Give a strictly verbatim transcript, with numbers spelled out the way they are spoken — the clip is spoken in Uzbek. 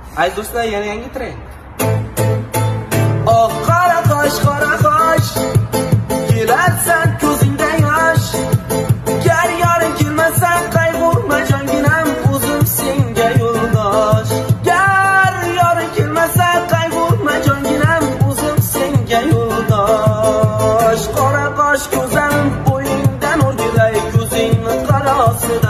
Ay do'stlar, yana yangi trend. Oh qora qosh, qora qosh, kelarsan ko'zingda yosh. Gar yoring kelmasa qayg'urma jonginam, o'zim senga yo'ldosh. Gar yoring kelmasa qayg'urma jonginam, o'zim senga yo'ldosh. Qora qosh ko'zim bo'yingdan o'rgilay, ko'zingni qarosida